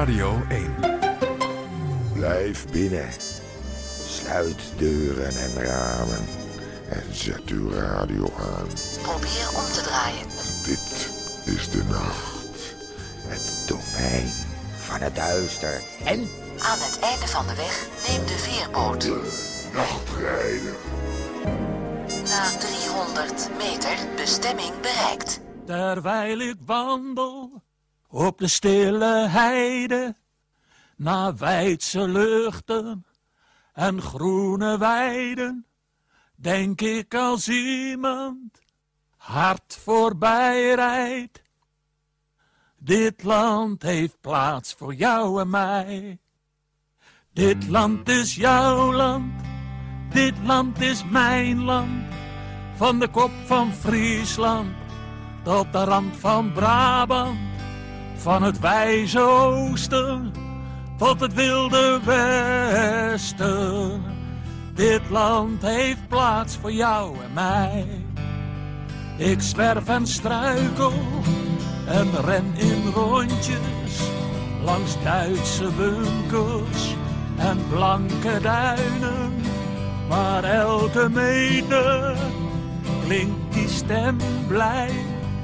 Radio 1. Blijf binnen. Sluit deuren en ramen. En zet uw radio aan. Probeer om te draaien. Dit is de nacht. Het domein van het duister. En aan het einde van de weg neem de veerboot. De nachtrijder. Na 300 meter bestemming bereikt. Terwijl ik wandel op de stille heide, naar wijdse luchten en groene weiden, denk ik als iemand hard voorbij rijdt. Dit land heeft plaats voor jou en mij. Dit land is jouw land, dit land is mijn land. Van de kop van Friesland tot de rand van Brabant. Van het wijze oosten tot het wilde westen. Dit land heeft plaats voor jou en mij. Ik zwerf en struikel en ren in rondjes langs Duitse bunkers en blanke duinen. Maar elke meter klinkt die stem blij.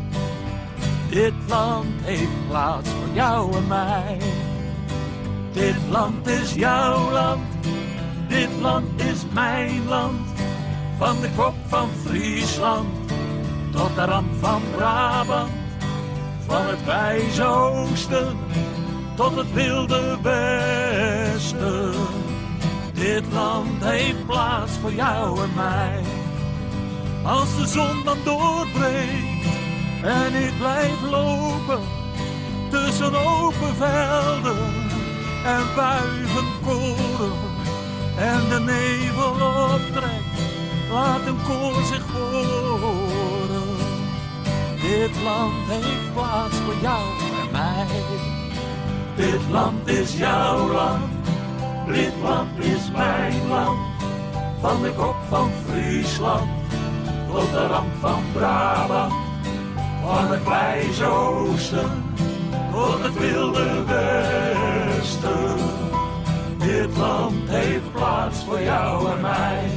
Dit land heeft plaats voor jou en mij. Dit land is jouw land, dit land is mijn land. Van de kop van Friesland tot de rand van Brabant. Van het wijze oosten tot het wilde westen. Dit land heeft plaats voor jou en mij. Als de zon dan doorbreekt en ik blijf lopen tussen open velden en wuivenkoren en de nevel optrekt, laat een koor zich horen. Dit land heeft plaats voor jou en mij. Dit land is jouw land, dit land is mijn land. Van de kop van Friesland tot de rand van Brabant. Van het wijze oosten tot het wilde westen. Dit land heeft plaats voor jou en mij.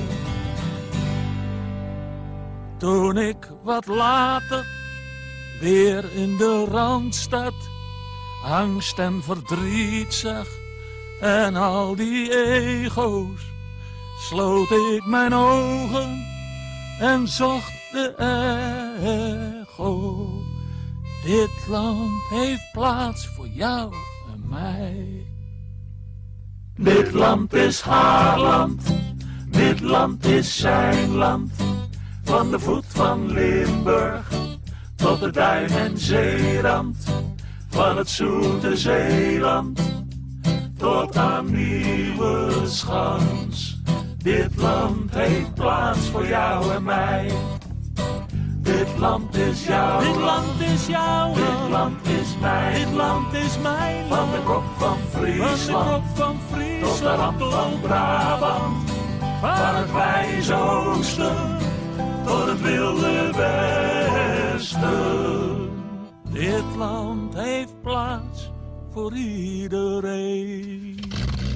Toen ik wat later weer in de Randstad angst en verdriet zag en al die ego's, sloot ik mijn ogen en zocht de echo. Dit land heeft plaats voor jou en mij. Dit land is haar land, dit land is zijn land. Van de voet van Limburg tot de duin en zeerand. Van het zoete Zeeland tot aan Nieuweschans. Dit land heeft plaats voor jou en mij. Dit land is jouw dit land is jouw dit land is mijn dit land is mijn van de kop van Friesland tot de rand van Brabant. Van het wijze oosten tot het wilde westen. Dit land heeft plaats voor iedereen.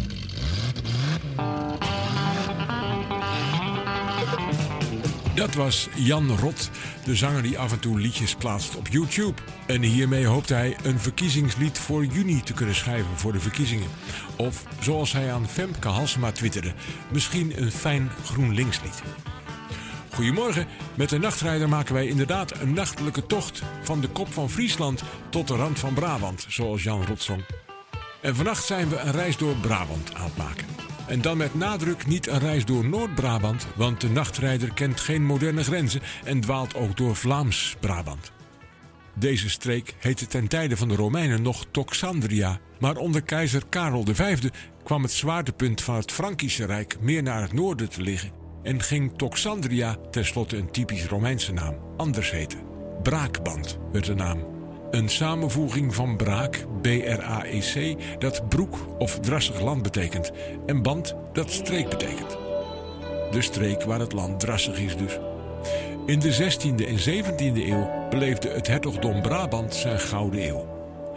Dat was Jan Rot, de zanger die af en toe liedjes plaatst op YouTube. En hiermee hoopt hij een verkiezingslied voor juni te kunnen schrijven voor de verkiezingen. Of, zoals hij aan Femke Halsema twitterde, misschien een fijn GroenLinks-lied. Goedemorgen, met de Nachtrijder maken wij inderdaad een nachtelijke tocht van de kop van Friesland tot de rand van Brabant, zoals Jan Rot zong. En vannacht zijn we een reis door Brabant aan het maken. En dan met nadruk niet een reis door Noord-Brabant, want de Nachtrijder kent geen moderne grenzen en dwaalt ook door Vlaams-Brabant. Deze streek heette ten tijde van de Romeinen nog Toxandria, maar onder keizer Karel V kwam het zwaartepunt van het Frankische Rijk meer naar het noorden te liggen en ging Toxandria, tenslotte een typisch Romeinse naam, anders heten. Braakband werd de naam. Een samenvoeging van braak, B-R-A-E-C, dat broek of drassig land betekent, en band dat streek betekent. De streek waar het land drassig is dus. In de 16e en 17e eeuw beleefde het hertogdom Brabant zijn gouden eeuw.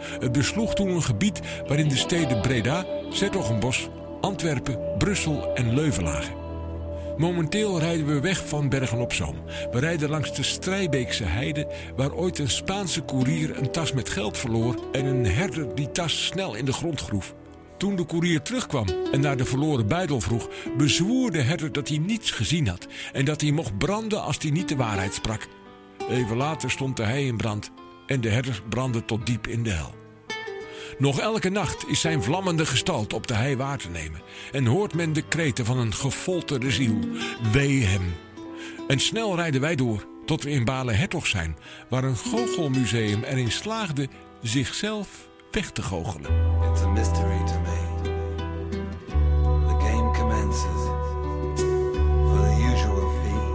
Het besloeg toen een gebied waarin de steden Breda, 's-Hertogenbosch, Antwerpen, Brussel en Leuven lagen. Momenteel rijden we weg van Bergen-op-Zoom. We rijden langs de Strijbeekse heide, waar ooit een Spaanse koerier een tas met geld verloor en een herder die tas snel in de grond groef. Toen de koerier terugkwam en naar de verloren buidel vroeg, bezwoer de herder dat hij niets gezien had en dat hij mocht branden als hij niet de waarheid sprak. Even later stond de hei in brand en de herder brandde tot diep in de hel. Nog elke nacht is zijn vlammende gestalte op de hei waar te nemen en hoort men de kreten van een gefolterde ziel. Wee hem. En snel rijden wij door tot we in Bale-Hertog zijn, waar een goochelmuseum erin slaagde zichzelf weg te goochelen. It's a mystery to me. The game commences for the usual fee,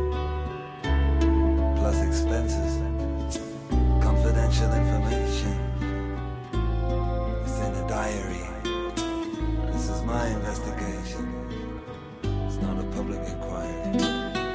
plus expenses, confidential information. It's in a diary. This is my investigation. It's not a public inquiry.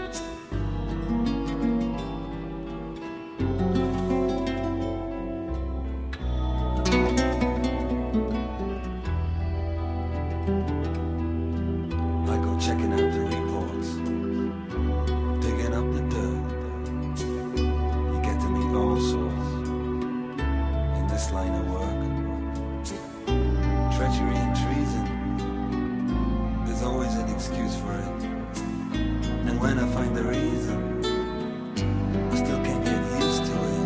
Checking out the reports, digging up the dirt. You get to meet all sorts in this line of work. Treachery and treason, there's always an excuse for it. And when I find the reason, I still can't get used to it.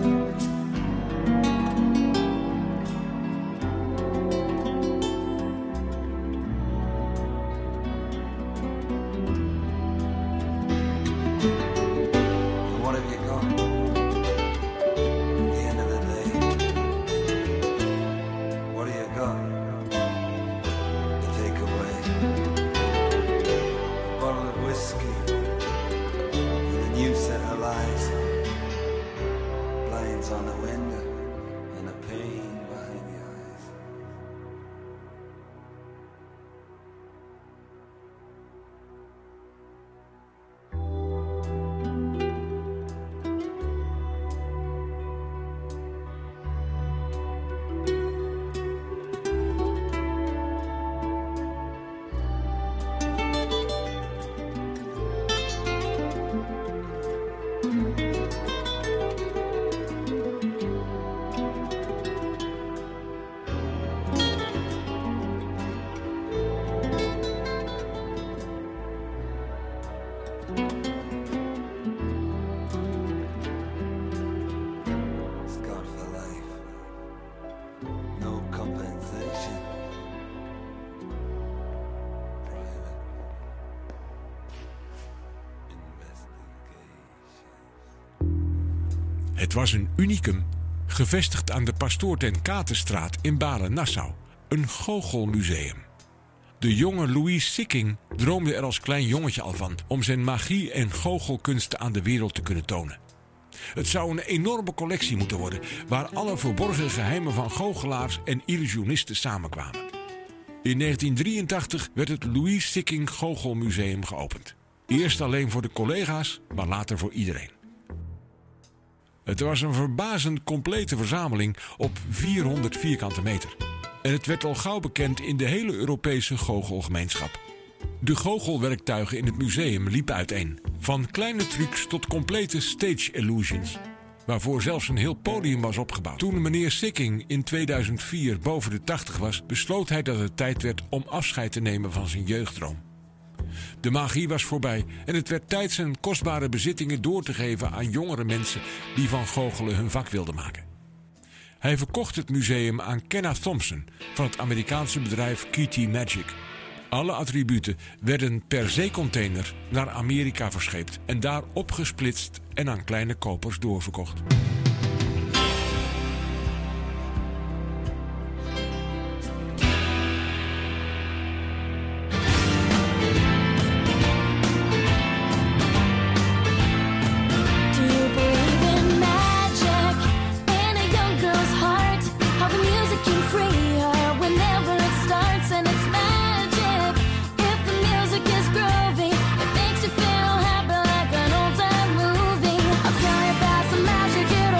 On the window and a pain behind the eyes. Het was een unicum, gevestigd aan de Pastoor ten Katenstraat in Balen-Nassau, een goochelmuseum. De jonge Louis Sicking droomde er als klein jongetje al van om zijn magie en goochelkunsten aan de wereld te kunnen tonen. Het zou een enorme collectie moeten worden, waar alle verborgen geheimen van goochelaars en illusionisten samenkwamen. In 1983 werd het Louis Sicking Goochelmuseum geopend. Eerst alleen voor de collega's, maar later voor iedereen. Het was een verbazend complete verzameling op 400 vierkante meter. En het werd al gauw bekend in de hele Europese goochelgemeenschap. De goochelwerktuigen in het museum liepen uiteen. Van kleine trucs tot complete stage illusions, waarvoor zelfs een heel podium was opgebouwd. Toen meneer Sicking in 2004 boven de 80 was, besloot hij dat het tijd werd om afscheid te nemen van zijn jeugddroom. De magie was voorbij en het werd tijd zijn kostbare bezittingen door te geven aan jongere mensen die van goochelen hun vak wilden maken. Hij verkocht het museum aan Kenneth Thompson van het Amerikaanse bedrijf KT Magic. Alle attributen werden per zeecontainer naar Amerika verscheept en daar opgesplitst en aan kleine kopers doorverkocht. Magic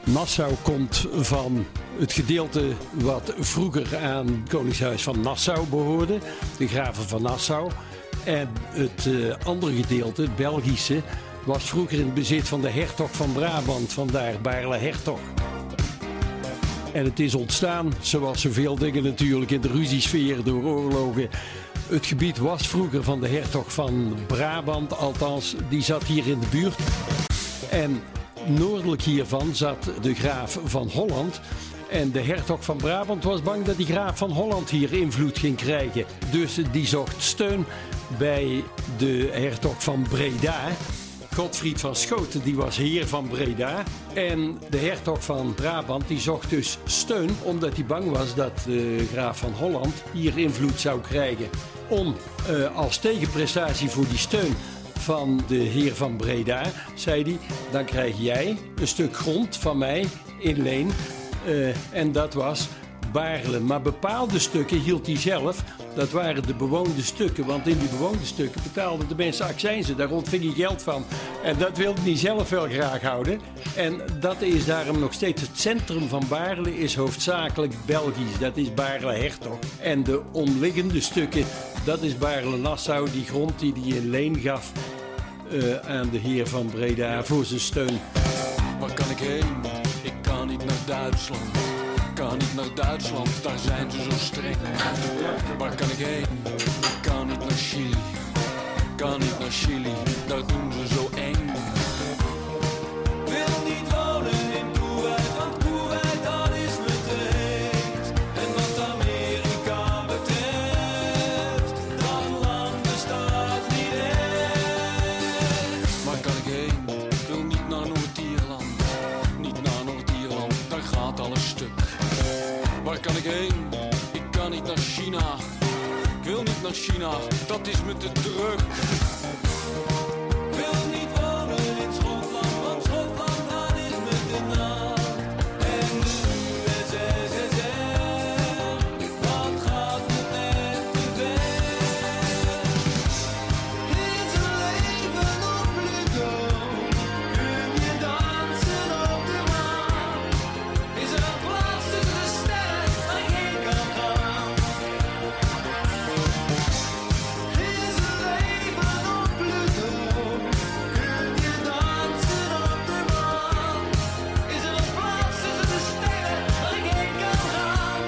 Nassau komt van het gedeelte wat vroeger aan het Koningshuis van Nassau behoorde, de graven van Nassau. En het andere gedeelte, het Belgische, was vroeger in het bezit van de hertog van Brabant, vandaar Baarle-Hertog. En het is ontstaan, zoals zoveel dingen natuurlijk, in de ruziesfeer door oorlogen. Het gebied was vroeger van de hertog van Brabant, althans, die zat hier in de buurt. En noordelijk hiervan zat de graaf van Holland. En de hertog van Brabant was bang dat die graaf van Holland hier invloed ging krijgen. Dus die zocht steun bij de hertog van Breda. Godfried van Schoten, die was heer van Breda. En de hertog van Brabant die zocht dus steun, omdat hij bang was dat de graaf van Holland hier invloed zou krijgen. Om als tegenprestatie voor die steun van de heer van Breda, zei hij, dan krijg jij een stuk grond van mij in leen. En dat was Baarle. Maar bepaalde stukken hield hij zelf. Dat waren de bewoonde stukken. Want in die bewoonde stukken betaalden de mensen accijnzen. Daar ontving hij geld van. En dat wilde hij zelf wel graag houden. En dat is daarom nog steeds het centrum van Baarle is hoofdzakelijk Belgisch. Dat is Baarle-Hertog. En de omliggende stukken, dat is Baarle-Nassau. Die grond die hij in leen gaf aan de heer van Breda voor zijn steun. Waar kan ik heen? Ik kan niet naar Duitsland. Kan niet naar Duitsland, daar zijn ze zo streng. Waar kan ik heen? Ik kan niet naar Chili. Kan niet naar Chili, daar doen ze zo eng. Wil niet wonen in Kuwait, want Kuwait dat is me te heet. En wat Amerika betreft, dat land bestaat niet echt. Waar kan ik heen? Ik wil niet naar Noord-Ierland. Niet naar Noord-Ierland, daar gaat alles stuk. Waar kan ik heen? Ik kan niet naar China. Ik wil niet naar China, dat is me te druk. Ik wil niet wonen in Schotland, want Schotland dat is me te nat. En de USSR, dat gaat me net te ver. Is er leven op Pluto? Kun je dansen op de maan? Is er een plaats tussen de sterren waar ik heen kan gaan? Is er leven op Pluto? Kun je dansen op de maan? Is er een plaats tussen de sterren waar ik heen kan gaan?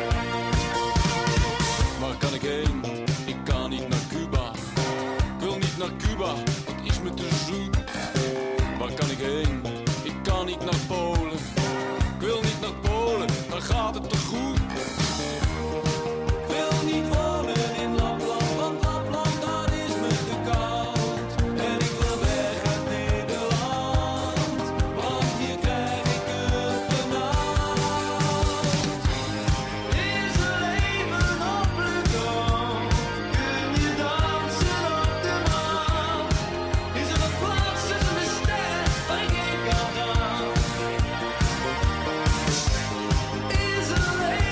Waar kan ik heen? Ik kan niet naar Cuba. Ik wil niet naar Cuba, dat is me te zoet. Waar kan ik heen? Ik kan niet naar Polen. Ik wil niet naar Polen, dan gaat het te goed. Ik wil niet wonen in Lapland, want Lapland dat is me te koud. En ik wil weg uit Nederland, want hier krijg ik het benauwd. Is er leven op Pluto? Kun je dansen op de maan? Is er een plaats tussen de sterren waar ik heen kan gaan? Is er leven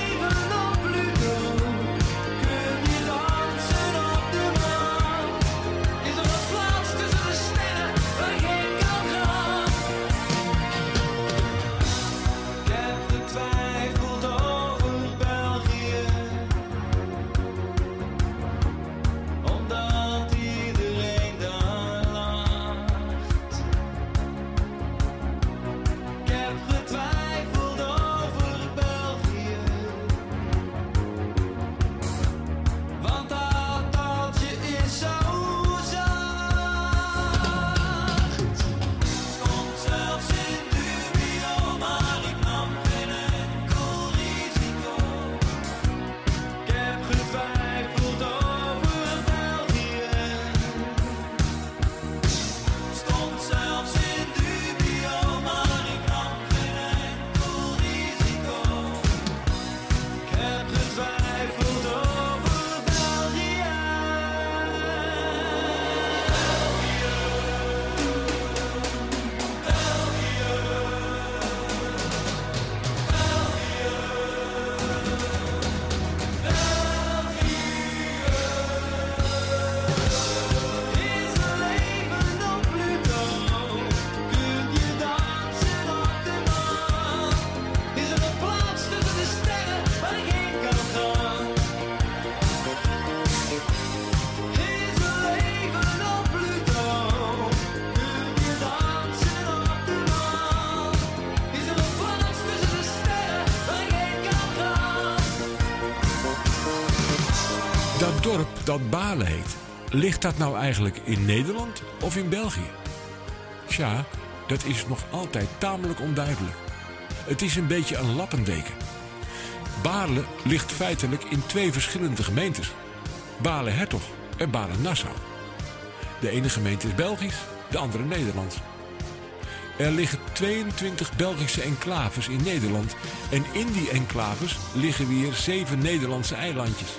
Dat dorp dat Baarle heet, ligt dat nou eigenlijk in Nederland of in België? Tja, dat is nog altijd tamelijk onduidelijk. Het is een beetje een lappendeken. Baarle ligt feitelijk in 2 verschillende gemeentes. Baarle-Hertog en Baarle-Nassau. De ene gemeente is Belgisch, de andere Nederlands. Er liggen 22 Belgische enclaves in Nederland en in die enclaves liggen weer 7 Nederlandse eilandjes.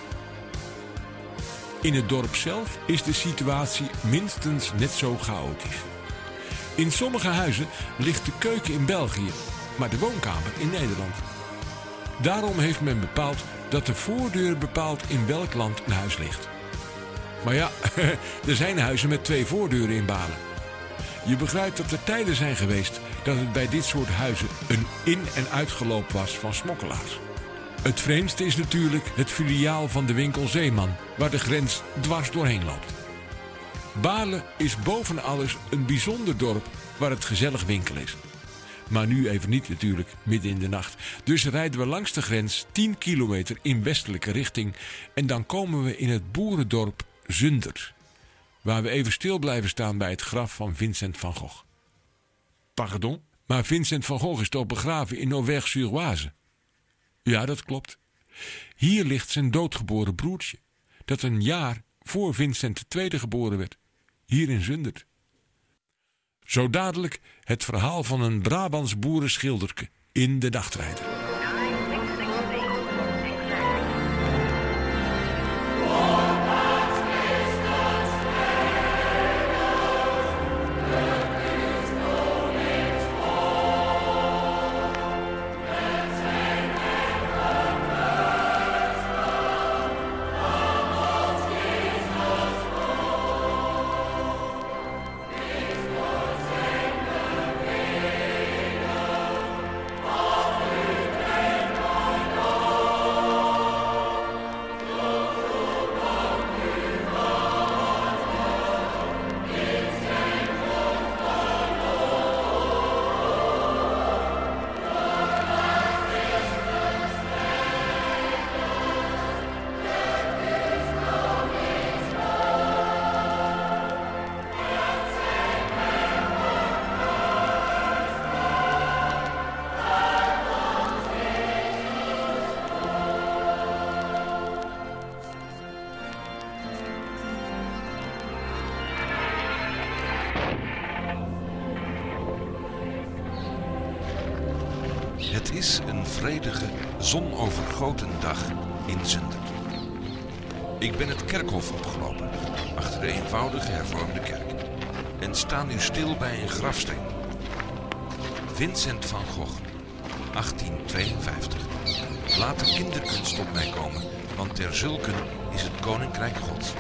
In het dorp zelf is de situatie minstens net zo chaotisch. In sommige huizen ligt de keuken in België, maar de woonkamer in Nederland. Daarom heeft men bepaald dat de voordeur bepaalt in welk land een huis ligt. Maar ja, er zijn huizen met 2 voordeuren in Baarle. Je begrijpt dat er tijden zijn geweest dat het bij dit soort huizen een in- en uitgeloop was van smokkelaars. Het vreemdste is natuurlijk het filiaal van de winkel Zeeman, waar de grens dwars doorheen loopt. Baarle is boven alles een bijzonder dorp waar het gezellig winkelen is. Maar nu even niet natuurlijk, midden in de nacht. Dus rijden we langs de grens 10 kilometer in westelijke richting en dan komen we in het boerendorp Zundert, waar we even stil blijven staan bij het graf van Vincent van Gogh. Pardon? Maar Vincent van Gogh is toch begraven in Auvers-sur-Oise? Ja, dat klopt. Hier ligt zijn doodgeboren broertje, dat een jaar voor Vincent II geboren werd, hier in Zundert. Zo dadelijk het verhaal van een Brabants boerenschilderke in de Nachtrijder. Het is een vredige, zonovergoten dag in Zundert. Ik ben het kerkhof opgelopen, achter de eenvoudige hervormde kerk, en sta nu stil bij een grafsteen. Vincent van Gogh, 1852. Laat de kinderkunst op mij komen, want ter zulken is het koninkrijk Gods.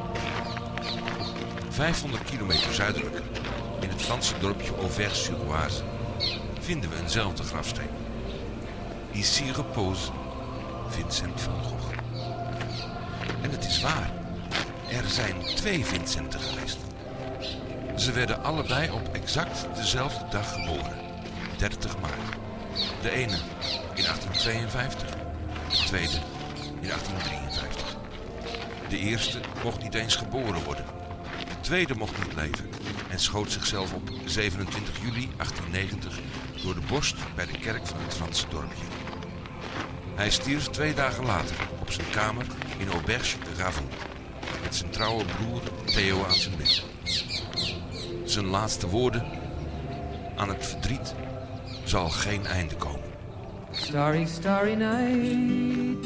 500 kilometer zuidelijk, in het Franse dorpje Auvers-sur-Oise, vinden we eenzelfde grafsteen. Ici repose Vincent van Gogh. En het is waar. Er zijn 2 Vincenten geweest. Ze werden allebei op exact dezelfde dag geboren. 30 maart. De ene in 1852. De tweede in 1853. De eerste mocht niet eens geboren worden. De tweede mocht niet leven en schoot zichzelf op 27 juli 1890 door de borst bij de kerk van het Franse dorpje. Hij stierf 2 dagen later op zijn kamer in Auberge de Ravon, met zijn trouwe broer Theo aan zijn bed. Zijn laatste woorden: aan het verdriet zal geen einde komen. Starry, starry night,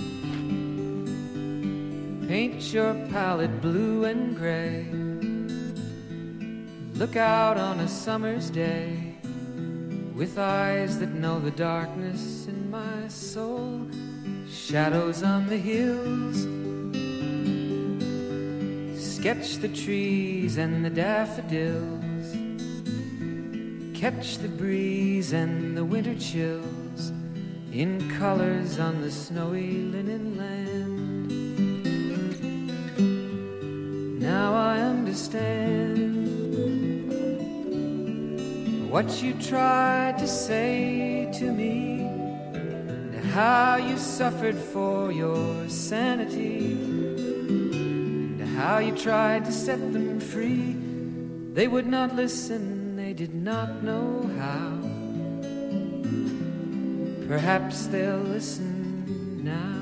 paint your palette blue and gray. Look out on a summer's day, with eyes that know the darkness in my soul. Shadows on the hills, sketch the trees and the daffodils, catch the breeze and the winter chills in colors on the snowy linen land. Now I understand what you tried to say to me, and how you suffered for your sanity. how you tried to set them free. They would not listen, they did not know how. Perhaps they'll listen now.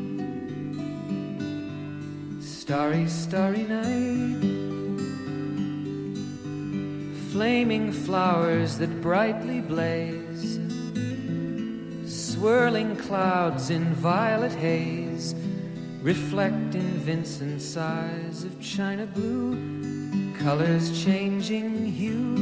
Starry, starry night, flaming flowers that brightly blaze, swirling clouds in violet haze, reflect in Vincent's eyes of china blue, colors changing hue.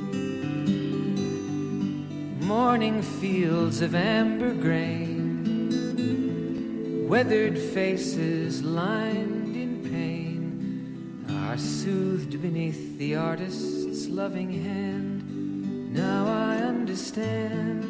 Morning fields of amber grain, weathered faces lined in pain, are soothed beneath the artist's loving hand. Now I understand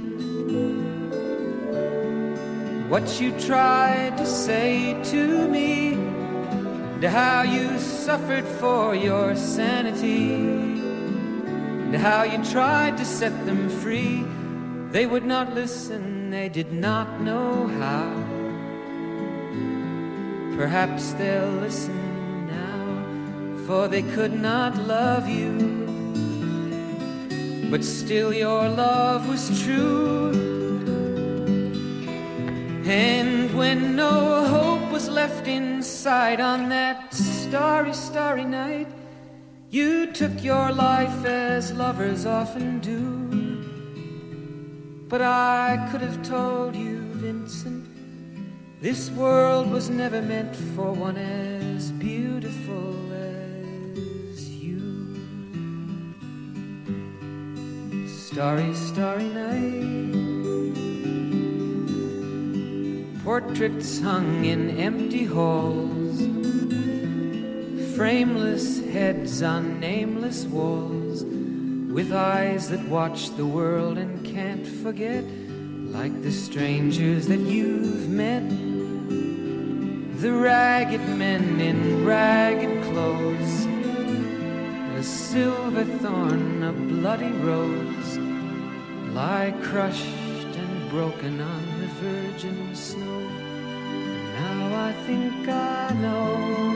what you tried to say to me, and how you suffered for your sanity, and how you tried to set them free. They would not listen, they did not know how. Perhaps they'll listen now, for they could not love you, but still your love was true. And when no hope was left inside on that starry, starry night, you took your life as lovers often do. But I could have told you, Vincent, this world was never meant for one as beautiful as you. Starry, starry night, portraits hung in empty halls, frameless heads on nameless walls, with eyes that watch the world and can't forget, like the strangers that you've met, the ragged men in ragged clothes, a silver thorn, a bloody rose, lie crushed and broken on the virgin snow. And now I think I know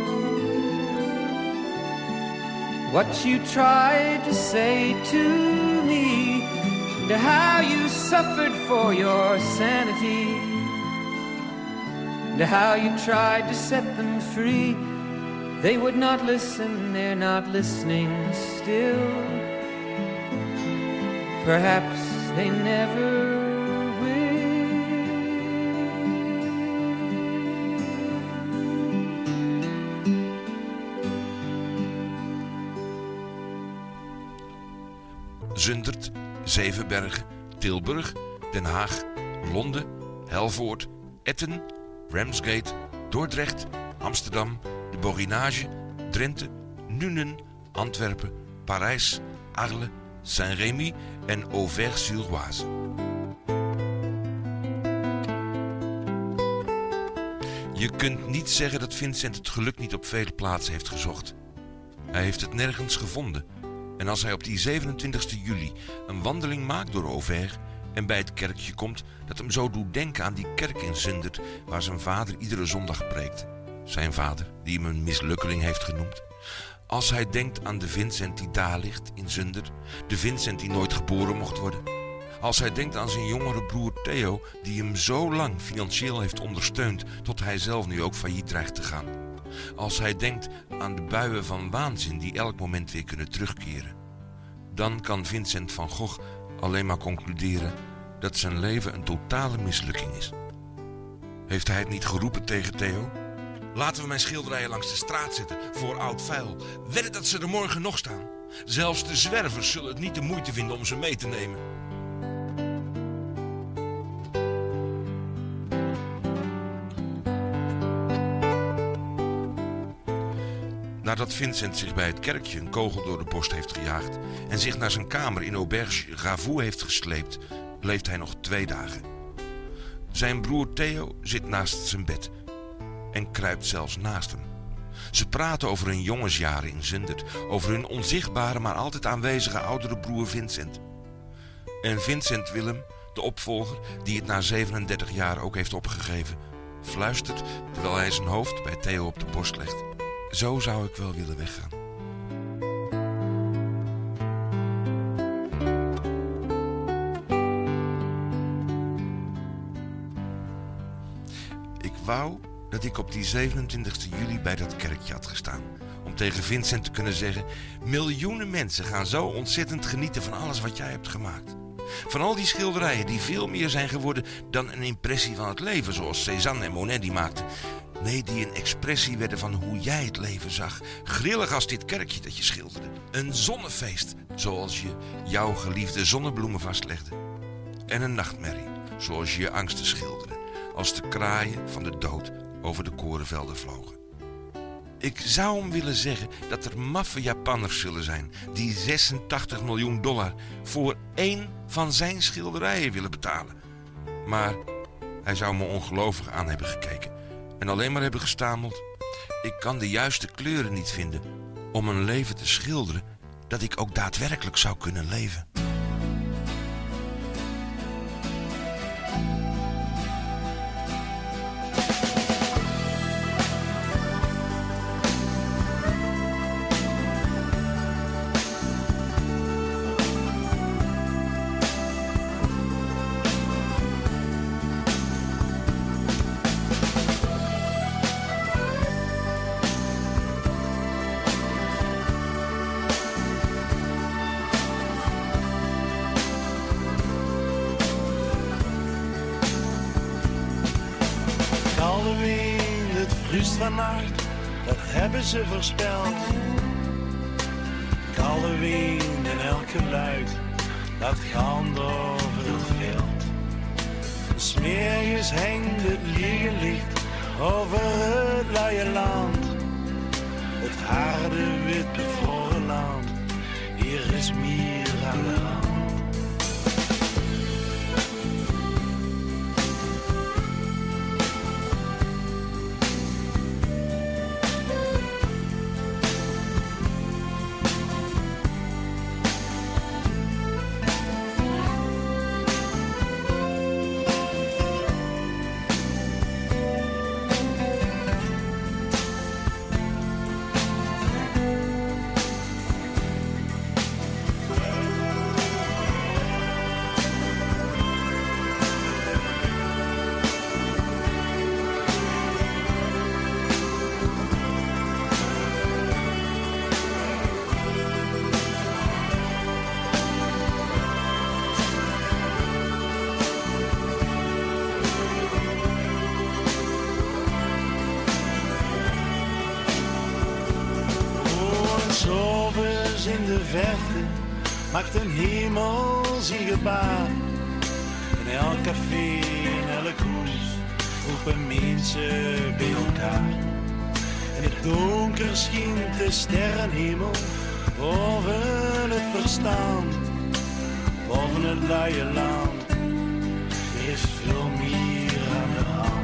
what you tried to say to me, and how you suffered for your sanity, and how you tried to set them free. They would not listen, they're not listening still. Perhaps they never Zundert, Zevenbergen, Tilburg, Den Haag, Londen, Helvoort, Etten, Ramsgate, Dordrecht, Amsterdam, de Borinage, Drenthe, Nuenen, Antwerpen, Parijs, Arles, Saint-Rémy en Auvers-sur-Oise. Je kunt niet zeggen dat Vincent het geluk niet op vele plaatsen heeft gezocht. Hij heeft het nergens gevonden. En als hij op die 27 juli een wandeling maakt door Auvers en bij het kerkje komt dat hem zo doet denken aan die kerk in Zundert waar zijn vader iedere zondag preekt. Zijn vader, die hem een mislukkeling heeft genoemd. Als hij denkt aan de Vincent die daar ligt in Zundert, de Vincent die nooit geboren mocht worden. Als hij denkt aan zijn jongere broer Theo, die hem zo lang financieel heeft ondersteund tot hij zelf nu ook failliet dreigt te gaan. Als hij denkt aan de buien van waanzin die elk moment weer kunnen terugkeren. Dan kan Vincent van Gogh alleen maar concluderen dat zijn leven een totale mislukking is. Heeft hij het niet geroepen tegen Theo? Laten we mijn schilderijen langs de straat zetten voor oud vuil. Wedden dat ze er morgen nog staan. Zelfs de zwervers zullen het niet de moeite vinden om ze mee te nemen. Nadat Vincent zich bij het kerkje een kogel door de borst heeft gejaagd en zich naar zijn kamer in Auberge Ravoux heeft gesleept, leeft hij nog 2 dagen. Zijn broer Theo zit naast zijn bed en kruipt zelfs naast hem. Ze praten over hun jongensjaren in Zundert, over hun onzichtbare maar altijd aanwezige oudere broer Vincent. En Vincent Willem, de opvolger, die het na 37 jaar ook heeft opgegeven, fluistert terwijl hij zijn hoofd bij Theo op de borst legt. Zo zou ik wel willen weggaan. Ik wou dat ik op die 27 juli bij dat kerkje had gestaan. Om tegen Vincent te kunnen zeggen: miljoenen mensen gaan zo ontzettend genieten van alles wat jij hebt gemaakt. Van al die schilderijen die veel meer zijn geworden dan een impressie van het leven, zoals Cézanne en Monet die maakten. Nee, die een expressie werden van hoe jij het leven zag. Grillig als dit kerkje dat je schilderde. Een zonnefeest, zoals je jouw geliefde zonnebloemen vastlegde. En een nachtmerrie, zoals je je angsten schilderde, als de kraaien van de dood over de korenvelden vlogen. Ik zou hem willen zeggen dat er maffe Japanners zullen zijn die $86 miljoen voor 1 van zijn schilderijen willen betalen. Maar hij zou me ongelovig aan hebben gekeken en alleen maar hebben gestameld: ik kan de juiste kleuren niet vinden om een leven te schilderen dat ik ook daadwerkelijk zou kunnen leven. Halloween, het vriest vannacht, dat hebben ze voorspeld. Halloween en elk geluid, dat gaat over het veld. 'S Morgens hangt het licht over het luie land. Het harde wit bevroren land, hier is meer aan de hand. Zovers in de verte maakt een hemel zijn gebaar. In elk café, in elk hoes roepen mensen bij elkaar. In het donker schijnt de sterrenhemel boven het verstand, boven het luie land. Er is veel meer aan de hand.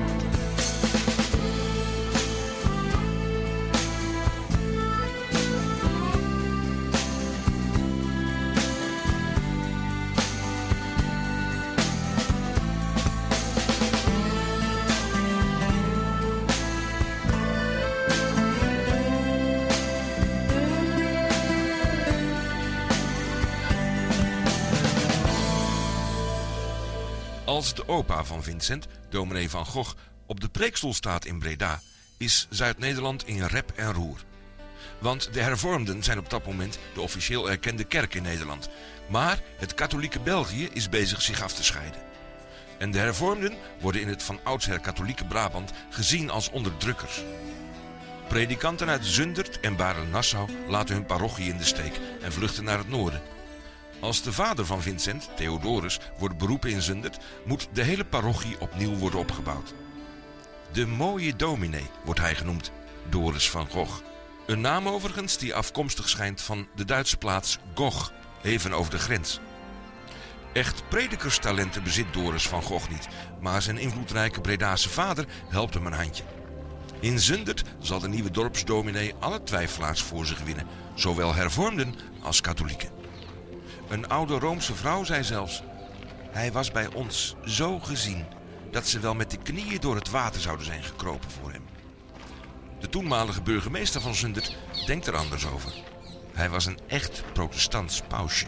Als de opa van Vincent, dominee van Gogh, op de preekstoel staat in Breda, is Zuid-Nederland in rep en roer. Want de hervormden zijn op dat moment de officieel erkende kerk in Nederland. Maar het katholieke België is bezig zich af te scheiden. En de hervormden worden in het van oudsher katholieke Brabant gezien als onderdrukkers. Predikanten uit Zundert en Baren-Nassau laten hun parochie in de steek en vluchten naar het noorden. Als de vader van Vincent, Theodorus, wordt beroepen in Zundert, moet de hele parochie opnieuw worden opgebouwd. De mooie dominee wordt hij genoemd, Doris van Gogh. Een naam overigens die afkomstig schijnt van de Duitse plaats Gogh, even over de grens. Echt predikerstalenten bezit Doris van Gogh niet, maar zijn invloedrijke Bredase vader helpt hem een handje. In Zundert zal de nieuwe dorpsdominee alle twijfelaars voor zich winnen, zowel hervormden als katholieken. Een oude Roomse vrouw zei zelfs: hij was bij ons zo gezien dat ze wel met de knieën door het water zouden zijn gekropen voor hem. De toenmalige burgemeester van Zundert denkt er anders over. Hij was een echt protestants pausje.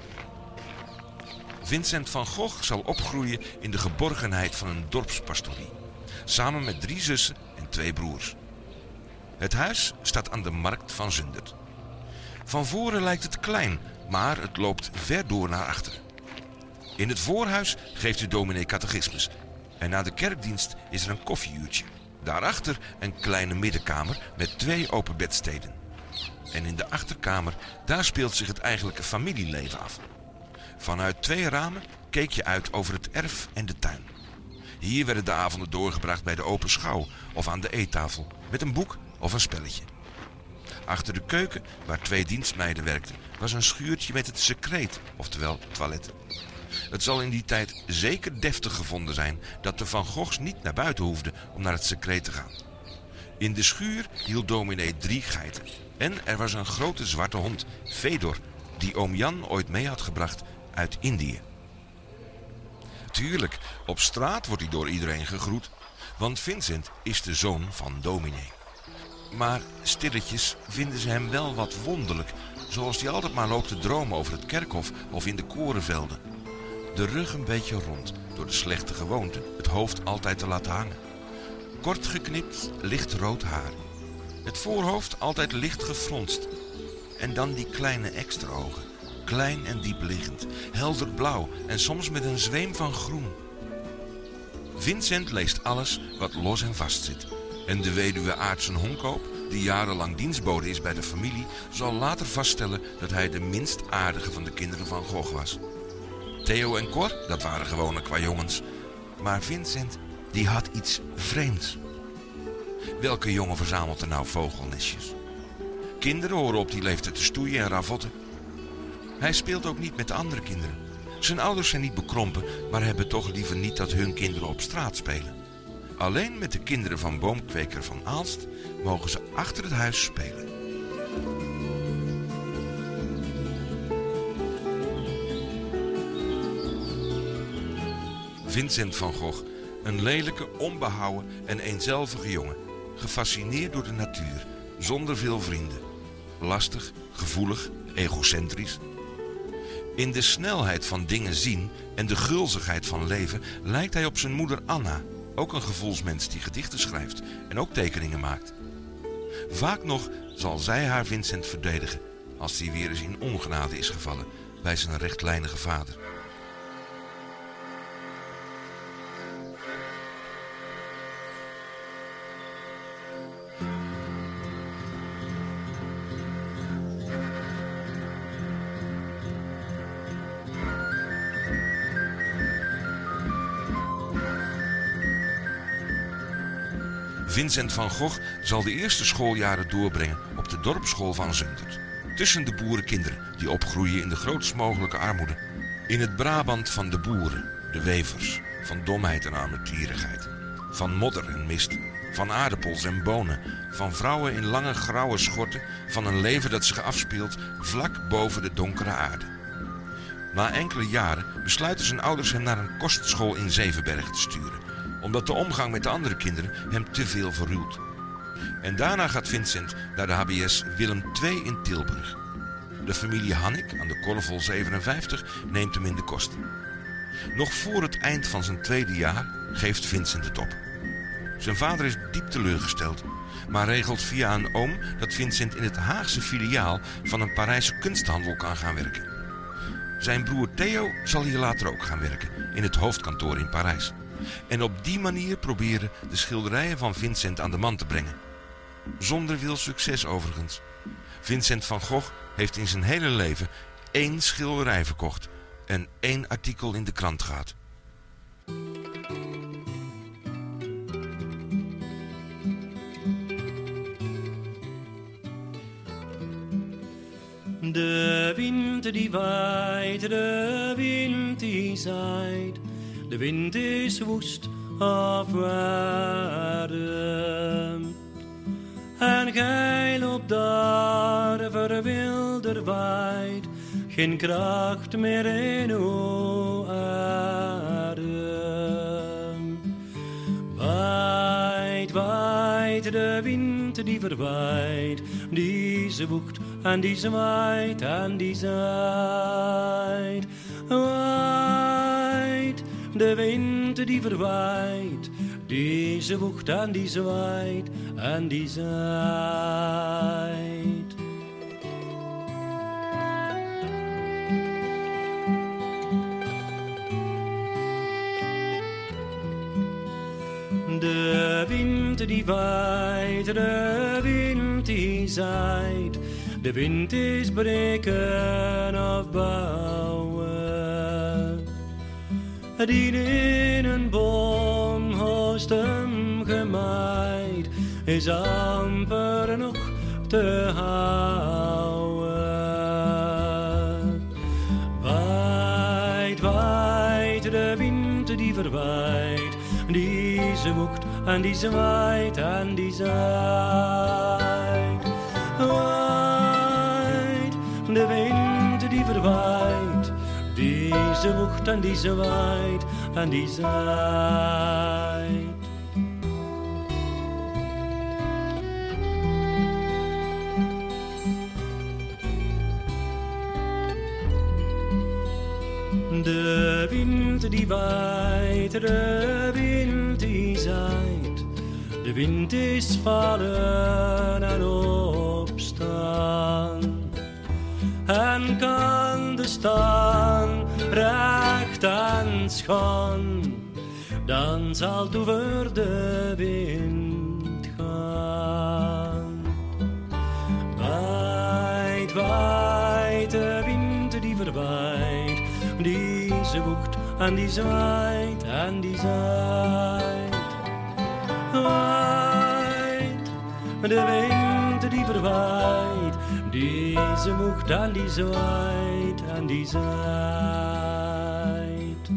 Vincent van Gogh zal opgroeien in de geborgenheid van een dorpspastorie. Samen met 3 zussen en 2 broers. Het huis staat aan de markt van Zundert. Van voren lijkt het klein, maar het loopt ver door naar achter. In het voorhuis geeft de dominee catechismus. En na de kerkdienst is er een koffieuurtje. Daarachter een kleine middenkamer met 2 open bedsteden. En in de achterkamer, daar speelt zich het eigenlijke familieleven af. Vanuit 2 ramen keek je uit over het erf en de tuin. Hier werden de avonden doorgebracht bij de open schouw of aan de eettafel met een boek of een spelletje. Achter de keuken, waar 2 dienstmeiden werkten, was een schuurtje met het secreet, oftewel toilet. Het zal in die tijd zeker deftig gevonden zijn dat de Van Goghs niet naar buiten hoefden om naar het secreet te gaan. In de schuur hield dominee 3 geiten. En er was een grote zwarte hond, Fedor, die oom Jan ooit mee had gebracht uit Indië. Tuurlijk, op straat wordt hij door iedereen gegroet, want Vincent is de zoon van dominee. Maar stilletjes vinden ze hem wel wat wonderlijk, zoals hij altijd maar loopt te dromen over het kerkhof of in de korenvelden. De rug een beetje rond, door de slechte gewoonte het hoofd altijd te laten hangen. Kort geknipt, licht rood haar. Het voorhoofd altijd licht gefronst. En dan die kleine extra ogen, klein en diep liggend, helder blauw en soms met een zweem van groen. Vincent leest alles wat los en vast zit. En de weduwe Aartsen Honkoop, die jarenlang dienstbode is bij de familie, zal later vaststellen dat hij de minst aardige van de kinderen van Gogh was. Theo en Cor, dat waren gewone qua jongens. Maar Vincent, die had iets vreemds. Welke jongen verzamelt er nou vogelnestjes? Kinderen horen op die leeftijd te stoeien en ravotten. Hij speelt ook niet met de andere kinderen. Zijn ouders zijn niet bekrompen, maar hebben toch liever niet dat hun kinderen op straat spelen. Alleen met de kinderen van boomkweker van Aalst mogen ze achter het huis spelen. Vincent van Gogh, een lelijke, onbehouden en eenzelvige jongen. Gefascineerd door de natuur, zonder veel vrienden. Lastig, gevoelig, egocentrisch. In de snelheid van dingen zien en de gulzigheid van leven lijkt hij op zijn moeder Anna. Ook een gevoelsmens die gedichten schrijft en ook tekeningen maakt. Vaak nog zal zij haar Vincent verdedigen als hij weer eens in ongenade is gevallen bij zijn rechtlijnige vader. Vincent van Gogh zal de eerste schooljaren doorbrengen op de dorpsschool van Zundert. Tussen de boerenkinderen die opgroeien in de grootst mogelijke armoede. In het Brabant van de boeren, de wevers, van domheid en armetierigheid. Van modder en mist, van aardappels en bonen, van vrouwen in lange grauwe schorten, van een leven dat zich afspeelt vlak boven de donkere aarde. Na enkele jaren besluiten zijn ouders hem naar een kostschool in Zevenbergen te sturen, omdat de omgang met de andere kinderen hem te veel verruwt. En daarna gaat Vincent naar de HBS Willem II in Tilburg. De familie Hannik aan de Korvel 57 neemt hem in de kost. Nog voor het eind van zijn 2e jaar geeft Vincent het op. Zijn vader is diep teleurgesteld, maar regelt via een oom dat Vincent in het Haagse filiaal van een Parijse kunsthandel kan gaan werken. Zijn broer Theo zal hier later ook gaan werken, in het hoofdkantoor in Parijs. En op die manier proberen de schilderijen van Vincent aan de man te brengen. Zonder veel succes overigens. Vincent van Gogh heeft in zijn hele leven 1 schilderij verkocht en 1 artikel in de krant gehad. De wind die waait, de wind die zaait, de wind is woest op aarde. En gij loopt daar verwilder waait, geen kracht meer in uw aarde. Waait, waait de wind die verwaait, die zwoegt en die zwaait en die zaait. Waait, de wind die verwaait, die zwoegt en die zwaait en die zaait. De wind die waait, de wind die zaait, de wind is breken of bouwen. Die in een boomhost hem gemaaid, is amper nog te houden. Waait, waait, de wind die verwaait, die zwoegt en die zwaait en die zaait. Waait, de wind die verwaait, die zwoegt en die zwaait en die zaait. De wind die waait, de wind die zaait, de wind is vallen en opstaan. En kan de staan recht en schoon, dan zal het over de wind gaan. Waait, waait, de wind die verwaait, die zwoegt en die zwaait en die zaait. Waait, de wind die verwaait, die zwoegt en die zwaait en die zaait.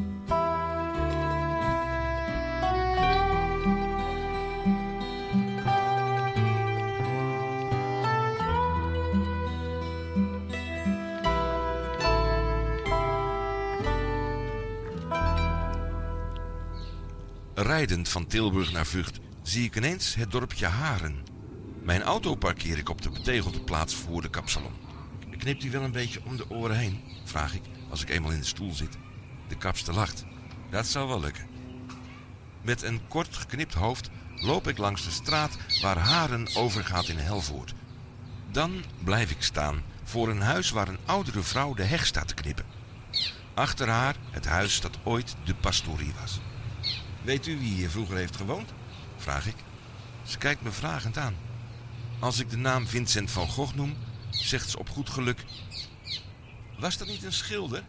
Rijdend van Tilburg naar Vught zie ik ineens het dorpje Haren. Mijn auto parkeer ik op de betegelde plaats voor de kapsalon. Knipt u wel een beetje om de oren heen? Vraag ik als ik eenmaal in de stoel zit. De kapster lacht. Dat zal wel lukken. Met een kort geknipt hoofd loop ik langs de straat waar Haren overgaat in Helvoort. Dan blijf ik staan voor een huis waar een oudere vrouw de heg staat te knippen. Achter haar het huis dat ooit de pastorie was. Weet u wie hier vroeger heeft gewoond? Vraag ik. Ze kijkt me vragend aan. Als ik de naam Vincent van Gogh noem, zegt ze op goed geluk: was dat niet een schilder?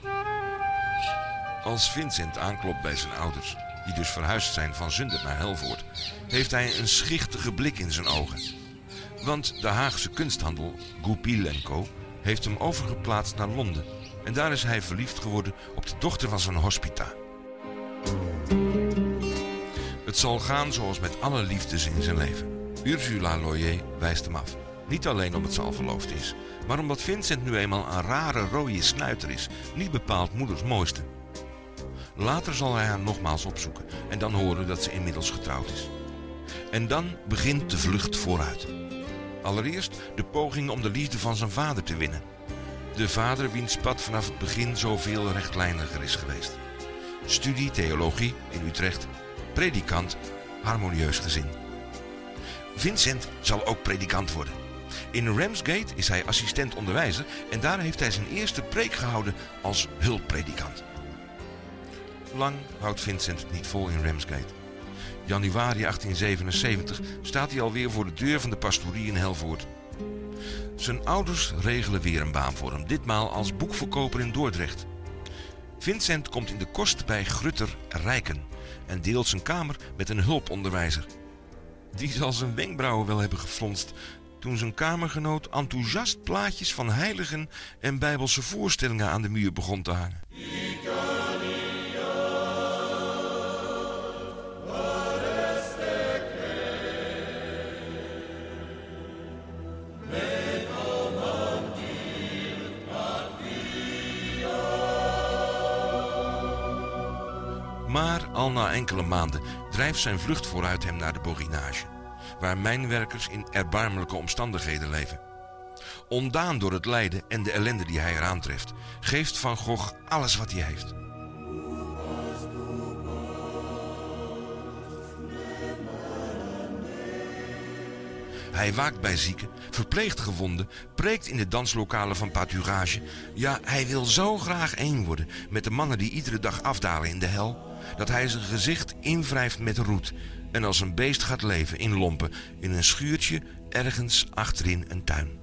Als Vincent aanklopt bij zijn ouders, die dus verhuisd zijn van Zundert naar Helvoort, heeft hij een schichtige blik in zijn ogen. Want de Haagse kunsthandel, Goupil & Co, heeft hem overgeplaatst naar Londen. En daar is hij verliefd geworden op de dochter van zijn hospita. Het zal gaan zoals met alle liefdes in zijn leven. Ursula Loyer wijst hem af. Niet alleen omdat ze al verloofd is, maar omdat Vincent nu eenmaal een rare rode snuiter is, niet bepaald moeders mooiste. Later zal hij haar nogmaals opzoeken en dan horen dat ze inmiddels getrouwd is. En dan begint de vlucht vooruit. Allereerst de poging om de liefde van zijn vader te winnen. De vader wiens pad vanaf het begin zoveel rechtlijniger is geweest. Studie theologie in Utrecht, predikant, harmonieus gezin. Vincent zal ook predikant worden. In Ramsgate is hij assistent onderwijzer en daar heeft hij zijn eerste preek gehouden als hulppredikant. Lang houdt Vincent het niet vol in Ramsgate. Januari 1877 staat hij alweer voor de deur van de pastorie in Helvoort. Zijn ouders regelen weer een baan voor hem, ditmaal als boekverkoper in Dordrecht. Vincent komt in de kost bij Grutter Rijken en deelt zijn kamer met een hulponderwijzer. Die zal zijn wenkbrauwen wel hebben gefronst toen zijn kamergenoot enthousiast plaatjes van heiligen en bijbelse voorstellingen aan de muur begon te hangen. Maar al na enkele maanden drijft zijn vlucht vooruit hem naar de borinage. waar mijnwerkers in erbarmelijke omstandigheden leven. Ontdaan door het lijden en de ellende die hij eraan treft, geeft Van Gogh alles wat hij heeft. Hij waakt bij zieken, verpleegt gewonden, preekt in de danslokalen van pâturage. Ja, hij wil zo graag één worden met de mannen die iedere dag afdalen in de hel, dat hij zijn gezicht invrijft met roet en als een beest gaat leven in lompen in een schuurtje ergens achterin een tuin.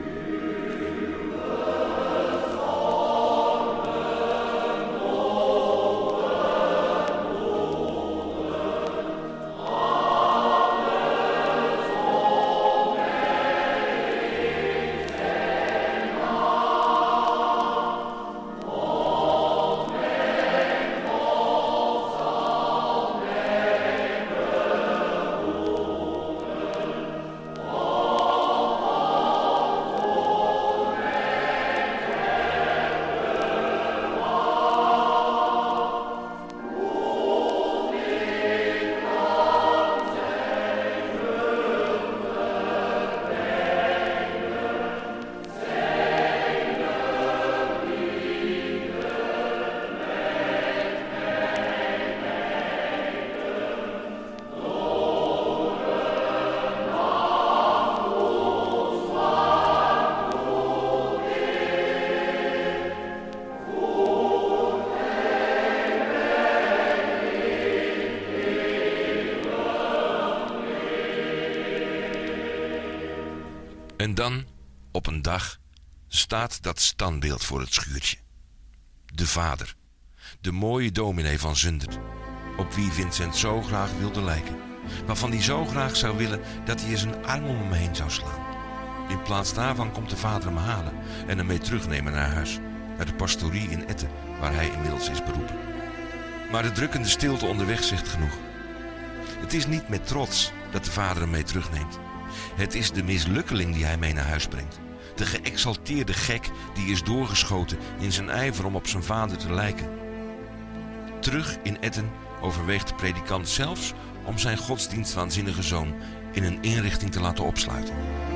En dan, op een dag, staat dat standbeeld voor het schuurtje. De vader, de mooie dominee van Zundert, op wie Vincent zo graag wilde lijken, waarvan hij zo graag zou willen dat hij er zijn arm om hem heen zou slaan. In plaats daarvan komt de vader hem halen en hem mee terugnemen naar huis, naar de pastorie in Etten, waar hij inmiddels is beroepen. Maar de drukkende stilte onderweg zegt genoeg. Het is niet met trots dat de vader hem mee terugneemt. Het is de mislukkeling die hij mee naar huis brengt. De geëxalteerde gek die is doorgeschoten in zijn ijver om op zijn vader te lijken. Terug in Etten overweegt de predikant zelfs om zijn godsdienstwaanzinnige zoon in een inrichting te laten opsluiten.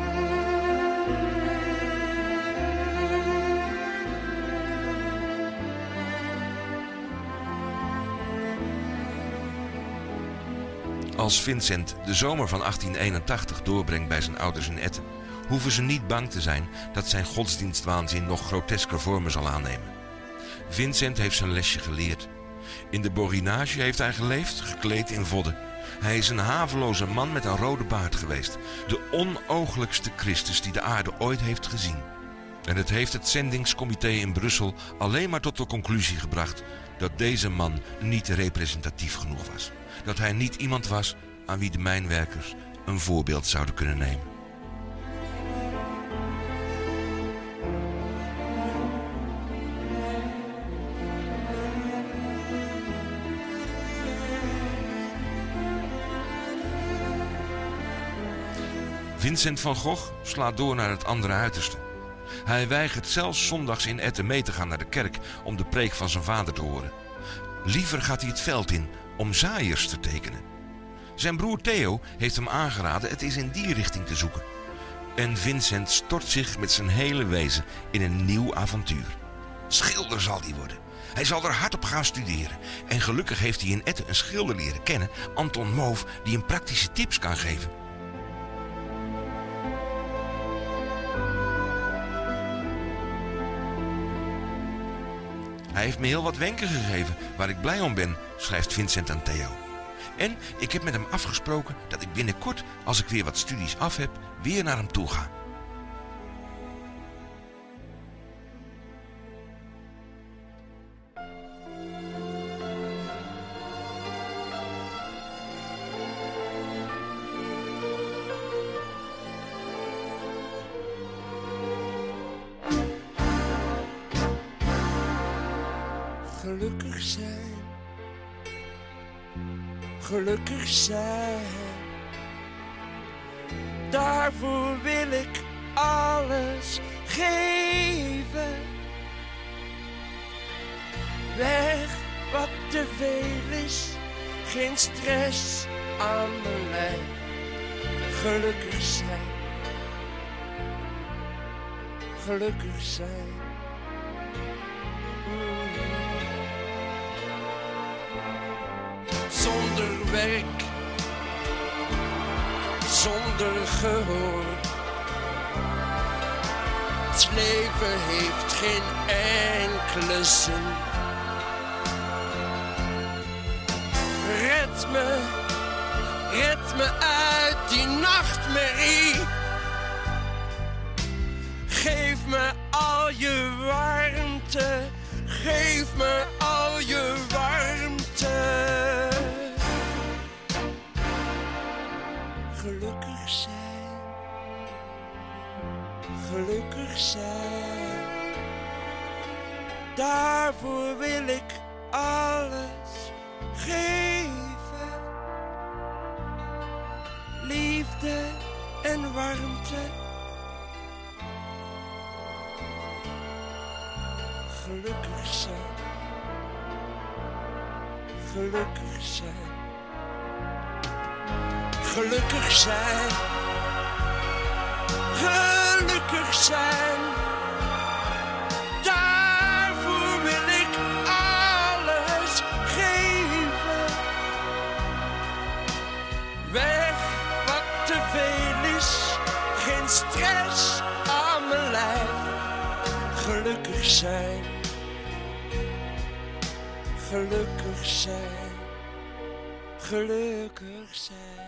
Als Vincent de zomer van 1881 doorbrengt bij zijn ouders in Etten, hoeven ze niet bang te zijn dat zijn godsdienstwaanzin nog grotesker vormen zal aannemen. Vincent heeft zijn lesje geleerd. In de borinage heeft hij geleefd, gekleed in vodden. Hij is een haveloze man met een rode baard geweest. De onooglijkste Christus die de aarde ooit heeft gezien. En het heeft het zendingscomité in Brussel alleen maar tot de conclusie gebracht dat deze man niet representatief genoeg was. Dat hij niet iemand was aan wie de mijnwerkers een voorbeeld zouden kunnen nemen. Vincent van Gogh slaat door naar het andere uiterste. Hij weigert zelfs zondags in Etten mee te gaan naar de kerk om de preek van zijn vader te horen. Liever gaat hij het veld in om zaaiers te tekenen. Zijn broer Theo heeft hem aangeraden het eens in die richting te zoeken. En Vincent stort zich met zijn hele wezen in een nieuw avontuur. Schilder zal hij worden. Hij zal er hard op gaan studeren. En gelukkig heeft hij in Etten een schilder leren kennen, Anton Moof, die hem praktische tips kan geven. Hij heeft me heel wat wenken gegeven waar ik blij om ben, schrijft Vincent aan Theo. En ik heb met hem afgesproken dat ik binnenkort, als ik weer wat studies af heb, weer naar hem toe ga. Gelukkig zijn, gelukkig zijn. Daarvoor wil ik alles geven. Weg wat te veel is, geen stress aan mijn lijf. gelukkig zijn. Gelukkig zijn. Zonder werk, zonder gehoor. Het leven heeft geen enkele zin. Red me uit die nachtmerrie. Geef me al je warmte, geef me al je warmte. Gelukkig zijn, gelukkig zijn. Daarvoor wil ik alles geven. Liefde en warmte. Gelukkig zijn. Gelukkig zijn. Gelukkig zijn. Gelukkig zijn. Daarvoor wil ik alles geven. Weg wat te veel is. Geen stress aan mijn lijf. Gelukkig zijn. Gelukkig zijn. Gelukkig zijn.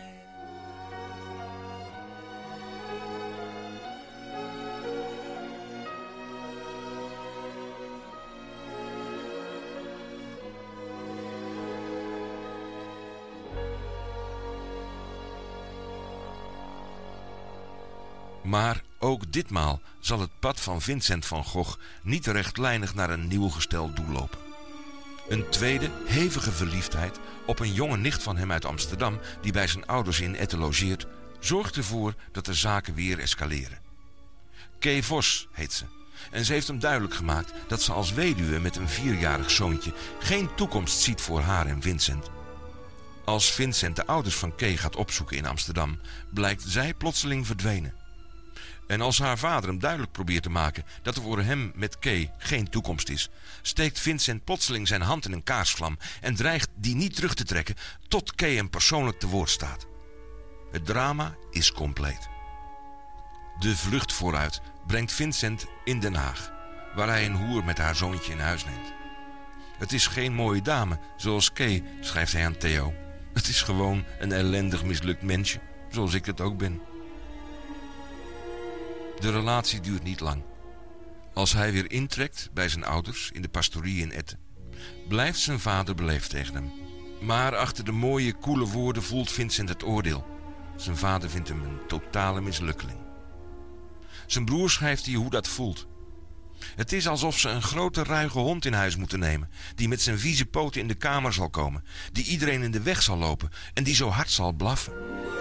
Maar ook ditmaal zal het pad van Vincent van Gogh niet rechtlijnig naar een nieuw gesteld doel lopen. Een tweede, hevige verliefdheid op een jonge nicht van hem uit Amsterdam die bij zijn ouders in Etten logeert, zorgt ervoor dat de zaken weer escaleren. Kay Vos heet ze en ze heeft hem duidelijk gemaakt dat ze als weduwe met een 4-jarig zoontje geen toekomst ziet voor haar en Vincent. Als Vincent de ouders van Kay gaat opzoeken in Amsterdam, blijkt zij plotseling verdwenen. En als haar vader hem duidelijk probeert te maken dat er voor hem met Kay geen toekomst is, steekt Vincent plotseling zijn hand in een kaarsvlam en dreigt die niet terug te trekken tot Kay hem persoonlijk te woord staat. Het drama is compleet. De vlucht vooruit brengt Vincent in Den Haag, waar hij een hoer met haar zoontje in huis neemt. Het is geen mooie dame, zoals Kay, schrijft hij aan Theo. Het is gewoon een ellendig mislukt mensje, zoals ik het ook ben. De relatie duurt niet lang. Als hij weer intrekt bij zijn ouders in de pastorie in Etten, blijft zijn vader beleefd tegen hem. Maar achter de mooie, koele woorden voelt Vincent het oordeel. Zijn vader vindt hem een totale mislukkeling. Zijn broer schrijft hij hoe dat voelt. Het is alsof ze een grote ruige hond in huis moeten nemen, die met zijn vieze poten in de kamer zal komen, die iedereen in de weg zal lopen en die zo hard zal blaffen.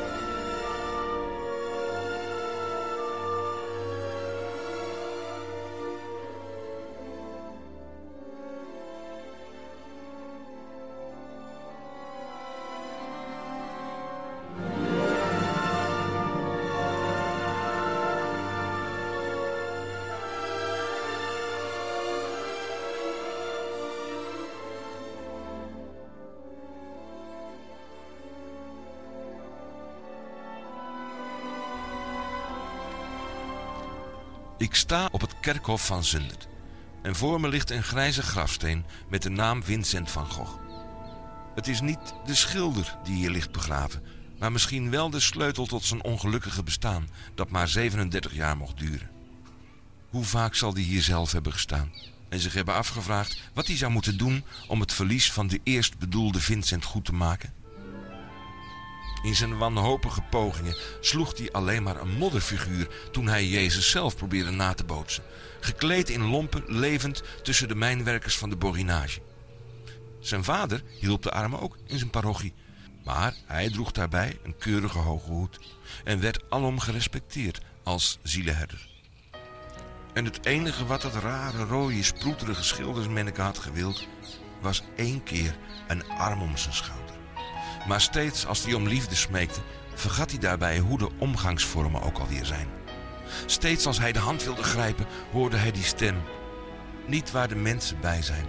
Ik sta op het kerkhof van Zundert en voor me ligt een grijze grafsteen met de naam Vincent van Gogh. Het is niet de schilder die hier ligt begraven, maar misschien wel de sleutel tot zijn ongelukkige bestaan dat maar 37 jaar mocht duren. Hoe vaak zal die hier zelf hebben gestaan en zich hebben afgevraagd wat hij zou moeten doen om het verlies van de eerst bedoelde Vincent goed te maken? In zijn wanhopige pogingen sloeg hij alleen maar een modderfiguur toen hij Jezus zelf probeerde na te bootsen, gekleed in lompen, levend tussen de mijnwerkers van de Borinage. Zijn vader hielp de armen ook in zijn parochie, maar hij droeg daarbij een keurige hoge hoed en werd alom gerespecteerd als zieleherder. En het enige wat dat rare, rode, sproeterige schildersmanneke had gewild, was 1 keer een arm om zijn schouder. Maar steeds als hij om liefde smeekte, vergat hij daarbij hoe de omgangsvormen ook alweer zijn. Steeds als hij de hand wilde grijpen, hoorde hij die stem. Niet waar de mensen bij zijn.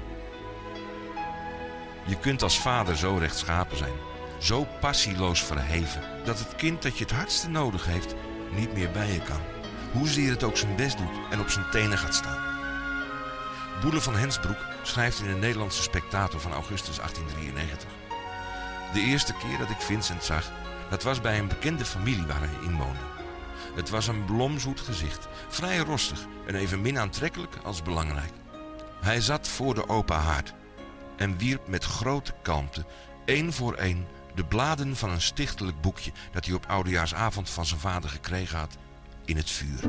Je kunt als vader zo rechtschapen zijn, zo passieloos verheven, dat het kind dat je het hardste nodig heeft, niet meer bij je kan. Hoezeer het ook zijn best doet en op zijn tenen gaat staan. Boele van Hensbroek schrijft in de Nederlandse Spectator van augustus 1893. De eerste keer dat ik Vincent zag, dat was bij een bekende familie waar hij inwoonde. Het was een blomzoet gezicht, vrij rostig en evenmin aantrekkelijk als belangrijk. Hij zat voor de open haard en wierp met grote kalmte, één voor één, de bladen van een stichtelijk boekje dat hij op oudejaarsavond van zijn vader gekregen had, in het vuur.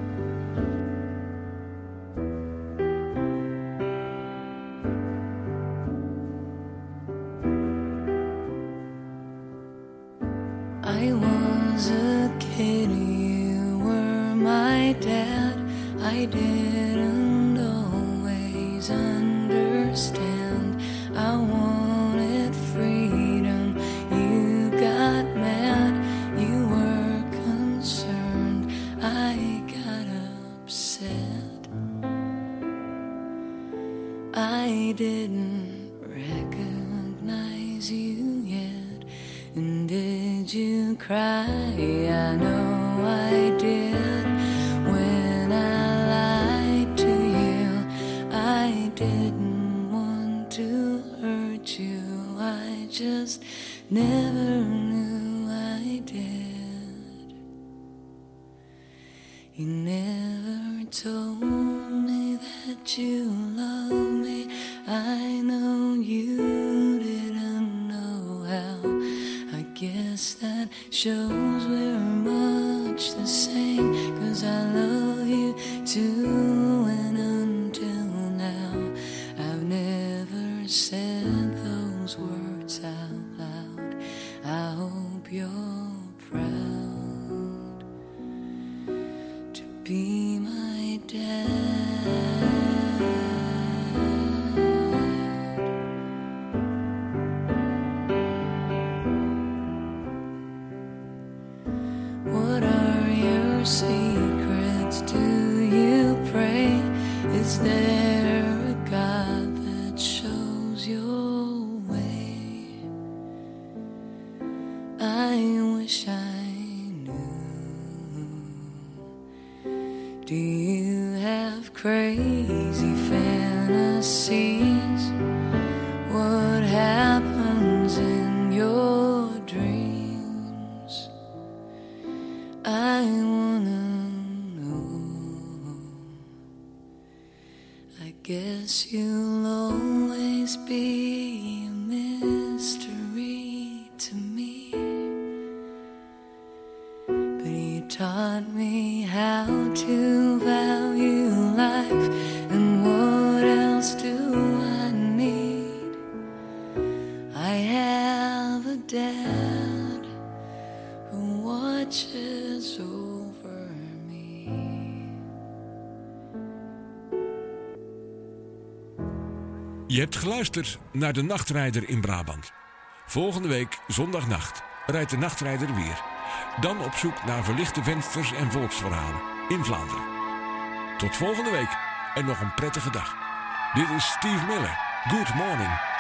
I was a kid, you were my dad. I didn't always understand. I wanted freedom, you got mad. You were concerned, I got upset. I didn't recognize you yet. And did you cry? I know I did. When I lied to you, I didn't want to hurt you. I just never knew I did. You never told me that you loved me. I know you didn't know how. I guess that shows we're much the same, 'cause I love you too, and until now I've never said those words out loud. I hope you're proud to be my dad. What are your secrets? Do you pray? Is there a God that shows your way? I wish I knew. Do you have crazy fantasies? What happens in your dreams? I wanna know. I guess you'll always be a mystery to me, but you taught me how to value life, and what else do I need? I have a dad who watches over me. Je hebt geluisterd naar de Nachtrijder in Brabant. Volgende week, zondagnacht, rijdt de Nachtrijder weer. Dan op zoek naar verlichte vensters en volksverhalen in Vlaanderen. Tot volgende week en nog een prettige dag. Dit is Steve Miller. Good morning.